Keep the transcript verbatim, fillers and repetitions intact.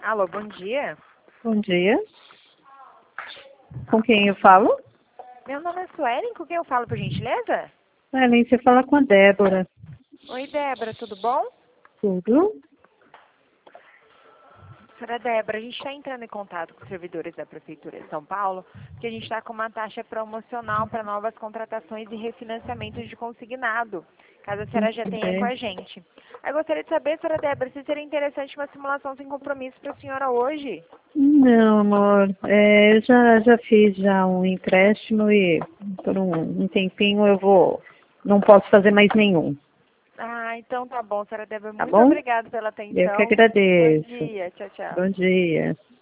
Alô, bom dia. Bom dia. Com quem eu falo? Meu nome é Suelen, com quem eu falo, por gentileza? Ellen, você fala com a Débora. Oi, Débora, tudo bom? Tudo? Senhora Débora, a gente está entrando em contato com os servidores da Prefeitura de São Paulo, porque a gente está com uma taxa promocional para novas contratações e refinanciamentos de consignado, caso a senhora já tenha com É. a gente. Eu gostaria de saber, senhora Débora, se seria interessante uma simulação sem compromisso para a senhora hoje. Não, amor. É, eu já, já fiz já um empréstimo e por um, um tempinho eu vou. Não posso fazer mais nenhum. Ah, então tá bom, senhora Débora. Tá Muito bom? obrigada pela Eu que atenção. Bom agradeço. dia. Tchau, tchau. Bom dia.